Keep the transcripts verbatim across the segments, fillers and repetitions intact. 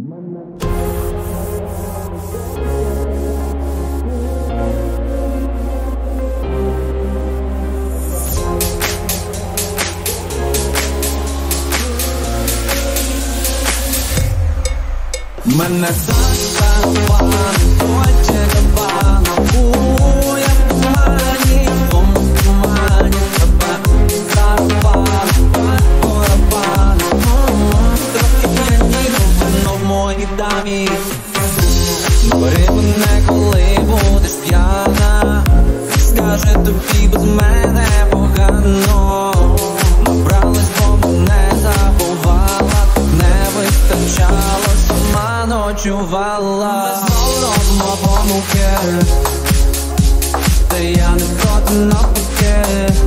Мене заспала, хоче кабана, буя в тумані, в тому тумані тебе зарвала, барабан, трохи п'яні, воно в моїй дамі. Бери мене, коли будеш п'яна, скаже тобі без мене погано. Набралась, бо мене забувала, не вистачало, сама ночувала. Ми знову робимо помилки, та я не проти навпаки.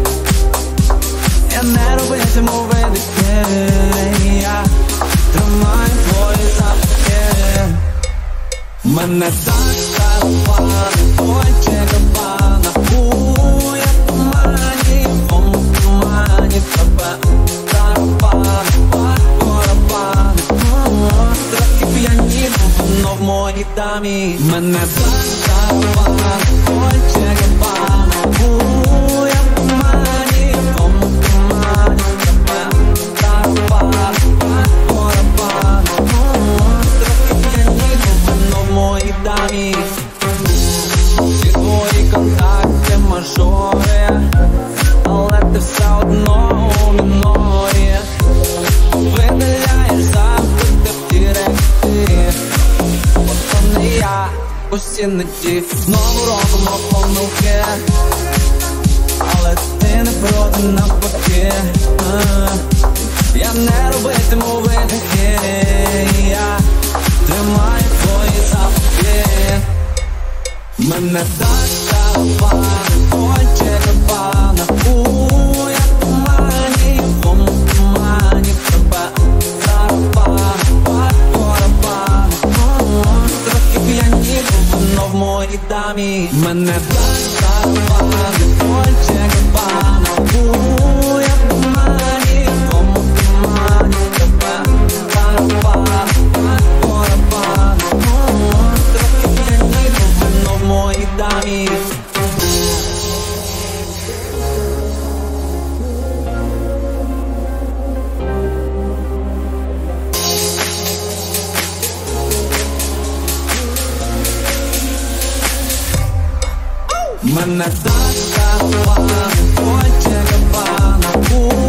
Я не робитиму видихи, я тримаю твої запахи. Мене заспала, хоче кабана, буя в тумані, в тому тумані тебе зарвала, барабан, трохи п'яні, воно в моїй дамі. Мене заспала, хоче кабана, буя в тумані, в тому тумані тебе зарвала, барабан, трохи п'яні, воно в моїй дамі. Всі твої контакти мажори, але ти все одно у мінорі. Видаляєш запити в директи, от то не я, усі не ті. Знову робимо помилки, але ти не проти навпаки. Я не робитиму видихи, я тримаю твої запахи. Мене заспала, хоче кабана, буя в тумані, в тому тумані тебе зарвала, барабан, трохи п'яні, воно в моїй дамі. Мене заспала, хоче кабана, буя в тумані, в тому тумані тебе зарвала, барабан, трохи п'яні, воно в моїй дамі. Мене заспала, хоче кабана,